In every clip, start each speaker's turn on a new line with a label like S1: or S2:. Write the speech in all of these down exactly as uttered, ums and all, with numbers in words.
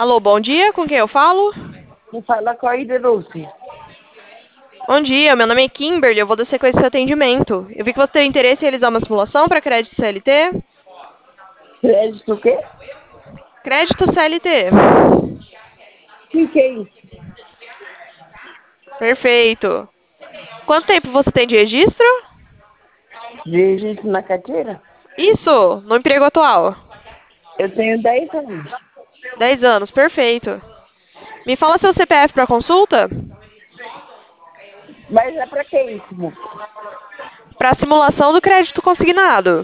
S1: Alô, bom dia, com quem eu falo?
S2: Me fala qual é a Lúcia.
S1: Bom dia, meu nome é Kimberly, eu vou dar sequência esse atendimento. Eu vi que você tem interesse em realizar uma simulação para crédito C L T?
S2: Crédito o quê?
S1: Crédito C L T.
S2: O que, que é isso?
S1: Perfeito. Quanto tempo você tem de registro?
S2: Registro na carteira?
S1: Isso, no emprego atual.
S2: Eu tenho dez anos.
S1: Dez anos, perfeito. Me fala seu C P F para consulta?
S2: Mas é pra que isso, moço?
S1: Para simulação do crédito consignado.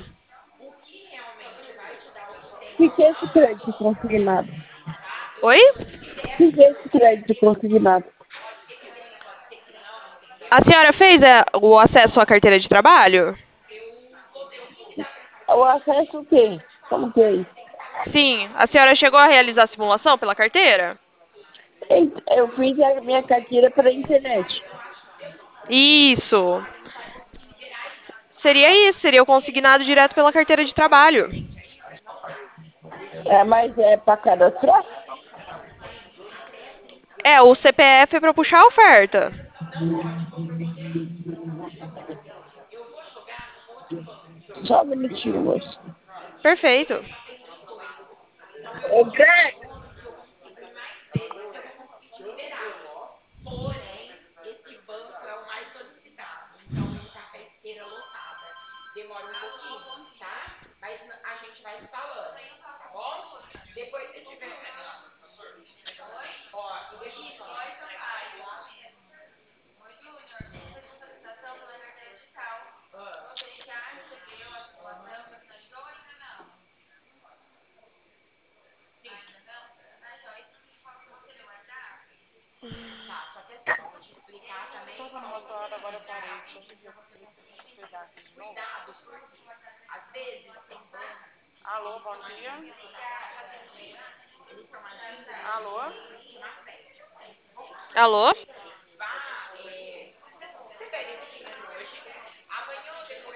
S2: O que, que é esse crédito consignado?
S1: Oi?
S2: O que, que é esse crédito consignado?
S1: A senhora fez é, o acesso à carteira de trabalho?
S2: O acesso o quê? Como que é isso?
S1: Sim. A senhora chegou a realizar a simulação pela carteira?
S2: Ent- Eu fiz a minha carteira pela internet.
S1: Isso. Seria isso, seria o consignado direto pela carteira de trabalho.
S2: É, mas é pra cadastrar?
S1: É, o C P F é para puxar a oferta.
S2: Só um minutinho, moço.
S1: Perfeito.
S2: Ô, Greg! Tava numa toada, agora eu parei. Deixa eu ver se eu consigo pegar aqui de novo. Alô, bom dia. Alô?
S1: Alô?